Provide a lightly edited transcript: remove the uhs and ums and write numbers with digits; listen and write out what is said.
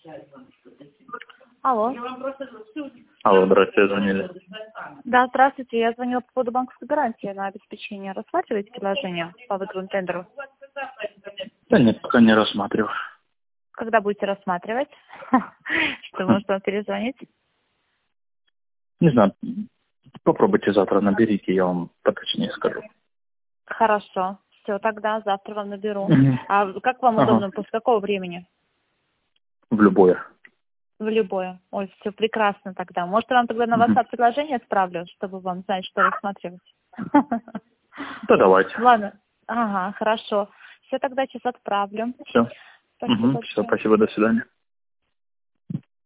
Алло. Алло, здравствуйте, звонили. Да, здравствуйте. Я звонила по поводу банковской гарантии на обеспечение. Рассматриваете предложение по выигранному тендеру? Да нет, пока не рассматриваю. Когда будете рассматривать? Что, может, вам перезвонить? Не знаю, попробуйте завтра, наберите, я вам поточнее скажу. Хорошо. Все, тогда завтра вам наберу. Мгм. А как вам удобно? Ага. После какого времени? В любое. В любое. Ой, все прекрасно тогда. Может, я вам тогда на Мгм. WhatsApp предложение отправлю, чтобы вам знать, что рассматривать? Да, давайте. Ладно. Ага, хорошо. Все, тогда сейчас отправлю. Все. Спасибо Все, большое. спасибо, до свидания.